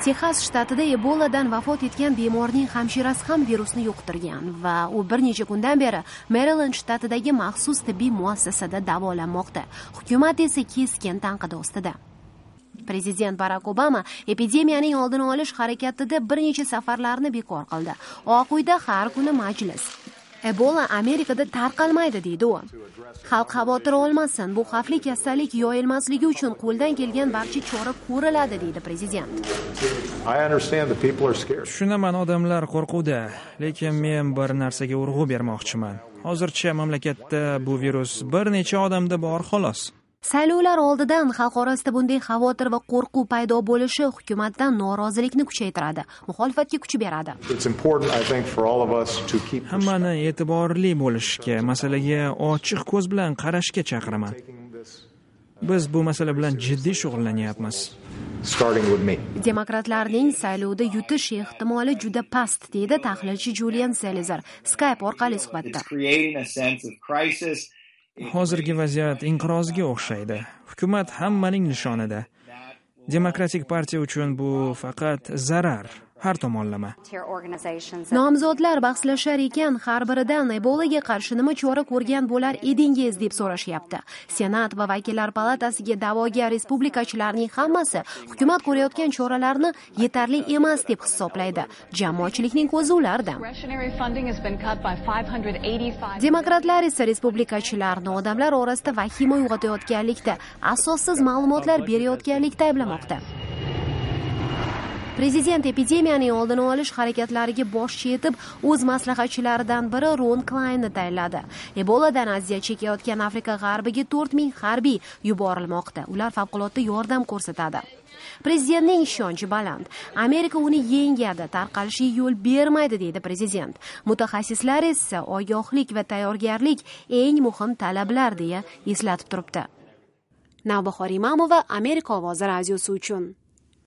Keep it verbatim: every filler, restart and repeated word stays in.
Texas shtatida Eboladan vafot etgan bemorning hamshirasi ham virusni yuqtirgan va u bir necha kundan beri Maryland shtatidagi maxsus tibbiy muassasada davolanmoqda. Hukumat esa keskin tanqid ostida. Prezident Barack Obama epidemiyaning oldini olish harakatida bir necha safarlarni bekor qildi. Oq uyda har kuni majlis. Ebola Amerikada tarqalmaydi deydi u. Xalq xavotir olmasin, bu xavfli kasallik yoyilmasligi uchun qo'ldan kelgan barcha chora ko'riladi deydi prezident. Tushunaman, odamlar qo'rquvda, lekin men bir narsaga urg'u bermoqchiman. Hozircha mamlakatda bu virus bir necha odamda bor xolos. Saylovlar oldidan xalq orasida bunday xavotir va qo'rquv paydo bo'lishi hukumatdan norozilikni kuchaytiradi, muxolifatga kuch beradi. Hammani e'tiborli bo'lishga, masalaga ochiq ko'z bilan qarashga chaqiraman. Biz bu masala bilan jiddiy shug'ullanyapmiz. Demokratlarning saylovda yutish ehtimoli juda past, deydi tahlilchi Julian Salazar Skype orqali suhbatda. Hozirgi vaziyat inqirozga o'xshaydi. Hukumat hammaning nishonida. Demokratik partiya uchun bu faqat zarar, har tomonlama. Nomzodlar bahslashar ekan, har biridan Ebolaga qarshi nima chora ko'rgan bo'lar edingiz deb so'rashyapti. Senat va vakillar palatasiga da'vogar respublikachilarning hammasi hukumat ko'rayotgan choralarni yetarli emas deb hisoblaydi. Jamoatchilikning ko'zi ularda. Demokratlar esa respublikachilarni odamlar orasida vahima uyg'otayotganlikda, asossiz ma'lumotlar berayotganlikda ayblamoqda. Prezident epidemiyaning oldini olish harakatlariga boshchi etib, o'z maslahatchilaridan biri Ron Klaynni tayinladi. Eboladan aziyat chekayotgan Afrika g'arbiga to'rt ming harbiy yuborilmoqda. Ular favqulodda yordam ko'rsatadi. Prezidentning ishonchi baland. Amerika uni yengadi, tarqalishiga yo'l bermaydi, deydi prezident. Mutaxassislar esa ogohlik va tayyorgarlik eng muhim talablar deya eslatib turibdi. Navbahor Imamova, Amerika ovozi radiosi uchun.